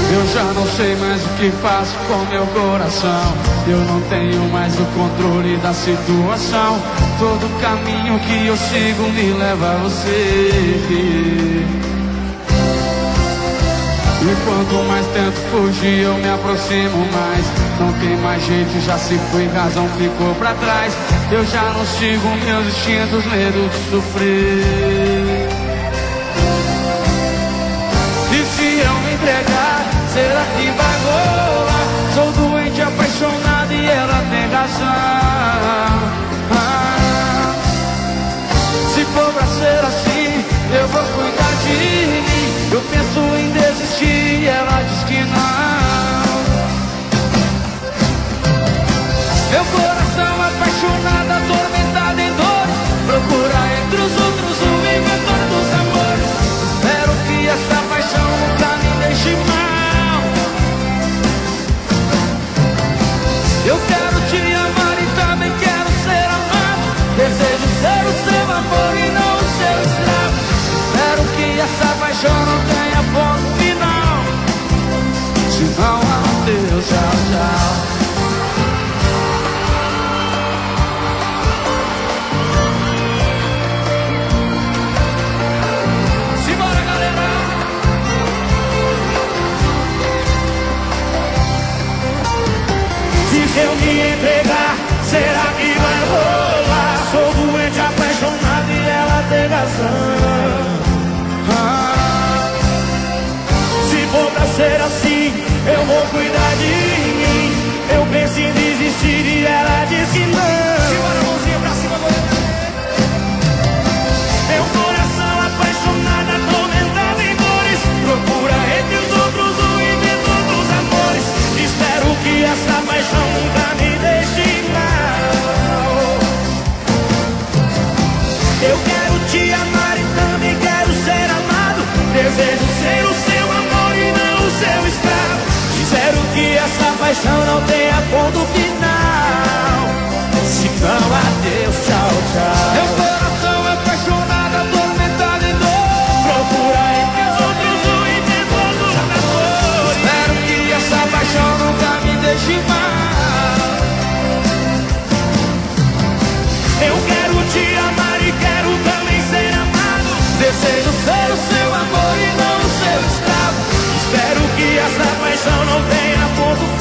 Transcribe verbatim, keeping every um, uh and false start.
Eu já não sei mais o que faço com meu coração. Eu não tenho mais o controle da situação. Todo caminho que eu sigo me leva a você. E quanto mais tento fugir, eu me aproximo mais. Não tem mais jeito, já se foi, razão ficou pra trás. Eu já não sigo meus instintos, medo de sofrer. E se eu me entregar, será que vai rolar? Sou doente, apaixonado e ela tem razão. Ah, se for pra ser assim, eu vou cuidar de mim. Eu penso em desistir e ela diz que não. Meu coração apaixonado, atormentado em dores, procura entre os outros o inventor dos amores. Espero que essa paixão nunca me deixe mal. Eu quero te amar e também quero ser amado. Desejo ser o seu amor e não o seu escravo. Espero que essa paixão não tenha ponto final. Se não, adeus, tchau, tchau. Simbora, galera! Se eu me entregar, será que vai rolar? Sou doente, apaixonado e ela tem razão. Ah, se for pra ser assim, eu vou cuidar de mim. Eu penso em desistir e ela diz que não. Simbora, mãozinha pra cima, goleiro. Meu coração apaixonado, atormentado em dores, procura entre os outros o inventor dos amores. Espero que essa paixão nunca me deixe mal. Eu quero te amar e também quero ser amado. Desejo ser o seu amor e não o seu escravo. Espero que essa paixão não tenha ponto final. Se não, adeus, tchau, tchau. Meu coração apaixonado, atormentado em dor, procura entre os outros o inventor dos amores. Espero que essa paixão nunca me deixe mal. Eu quero te amar e quero também ser amado. Desejo ser o seu amor e não o seu escravo. Espero que essa paixão não tenha ponto